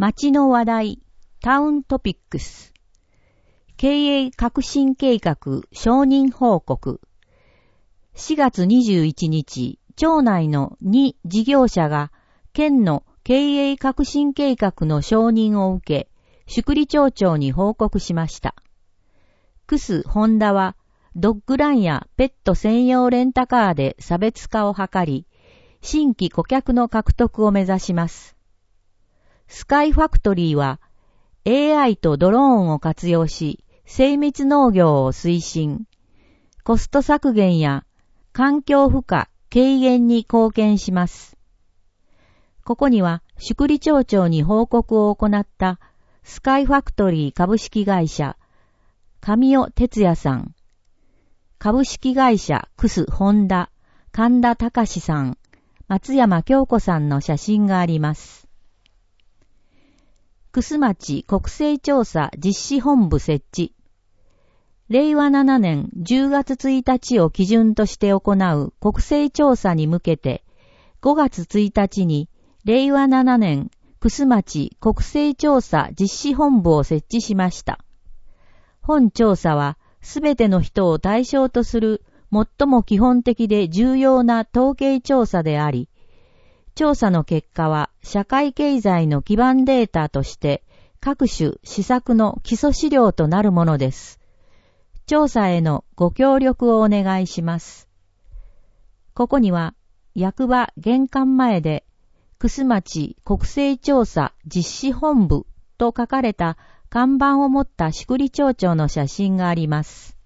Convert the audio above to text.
町の話題、タウントピックス。経営革新計画承認報告。4月21日、町内の2事業者が県の経営革新計画の承認を受け、宿利町長に報告しました。クスホンダはドッグランやペット専用レンタカーで差別化を図り、新規顧客の獲得を目指します。スカイファクトリーは AI とドローンを活用し、精密農業を推進、コスト削減や環境負荷軽減に貢献します。ここには宿利町長に報告を行ったスカイファクトリー株式会社神尾哲也さん、株式会社クスホンダ神田隆さん、松山京子さんの写真があります。楠町国勢調査実施本部設置。令和7年10月1日を基準として行う国勢調査に向けて、5月1日に令和7年楠町国勢調査実施本部を設置しました。本調査はすべての人を対象とする最も基本的で重要な統計調査であり、調査の結果は社会経済の基盤データとして各種施策の基礎資料となるものです。調査へのご協力をお願いします。ここには役場玄関前で楠町国勢調査実施本部と書かれた看板を持った宿利町長の写真があります。